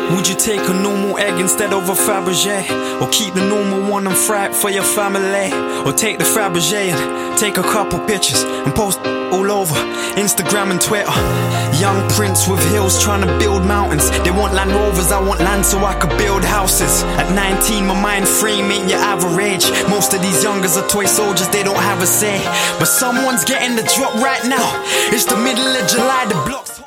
Would you take a normal egg instead of a Fabergé? Or keep the normal one and fry it for your family? Or take the Fabergé and take a couple pictures and post all over Instagram and Twitter? Young prince with hills trying to build mountains. They want Land Rovers, I want land so I could build houses. At 19 my mind frame ain't your average. Most of these youngers are toy soldiers, they don't have a say. But someone's getting the drop right now. It's the middle of July, the blocks